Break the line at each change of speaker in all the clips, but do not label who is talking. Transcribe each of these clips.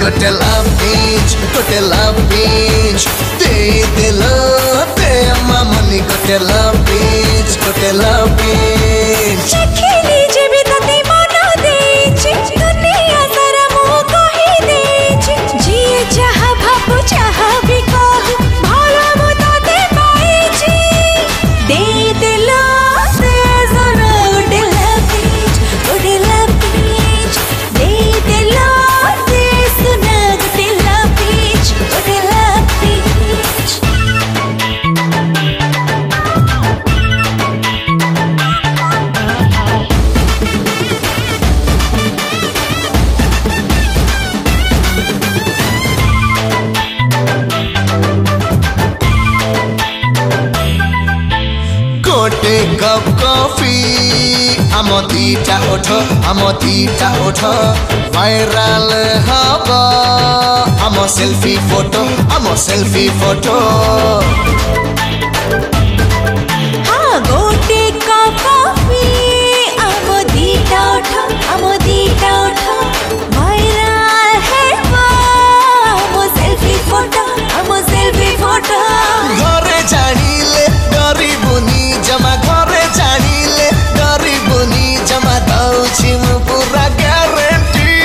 ଗୋଟେ love pinch ଦେଇଦେଲ ଦେ ମାମୁନି ଗୋଟେ love pinch
ଦେଖିଲି ଯେବେ ତତେ ମନ ଦେଇଛି ଦୁନିଆ ସାରା ମୁଁ କହି ଦେଇଛି ଯିଏ ଯାହା ଭାବୁ ଯାହା ବି କହୁ ଭଲ ମୁଁ ତତେ ପାଇଛି ଦେଇଦେଲ ସେ ଜଣ ଗୋଟେ love pinch ଦେଇଦେଲ ସେ ସୁନା ଗୋଟେ love pinch
ଗୋଟେ କପ୍ କଫି ଆମ ଦିଟା ଓଠ ଭାଇରାଲ ହବ ଆମ ସେଲ୍ଫି ଫଟୋ
हाँ गोटे कप कॉफी आम दीटा ओठ वायरल है आम सेल्फी फोटो
घरे जानिले डरिबुनी जमा दଉଛି ମୁଁ ପୁରା ଗ୍ୟାରେଣ୍ଟି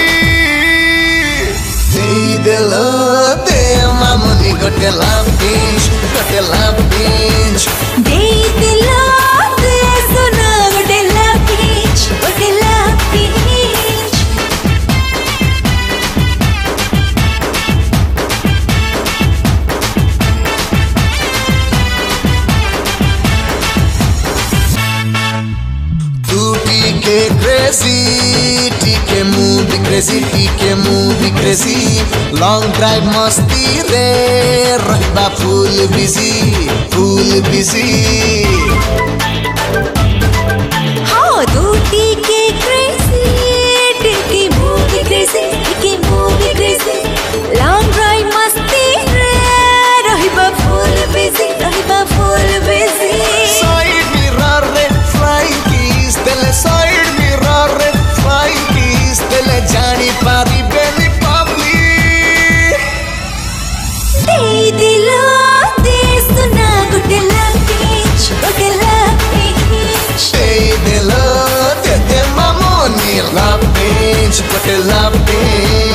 ଦେଇଦେଲ ଦେ ମାମୁନି ଗୋଟେ love pinch
ଦେଇଦେଲ ଦେ ସୁନା ଗୋଟେ love pinch
तू टीके मूवी क्रेजी लॉन्ग ड्राइव मस्ती रे रहबा फुल बिजी
हाँ तू टीके मूवी क्रेजी लॉन्ग ड्राइव मस्ती रे रहबा फुल बिजी
साइड मिरर रे फ्लाइंग किस देले जानी पारी बेली पब्लिक
ଦେଇଦେଲ ଦେ ସୁନା ଗୋଟେ love pinch
ଦେଇଦେଲ ଦେ ମାମୁନି love pinch ଗୋଟେ love pinch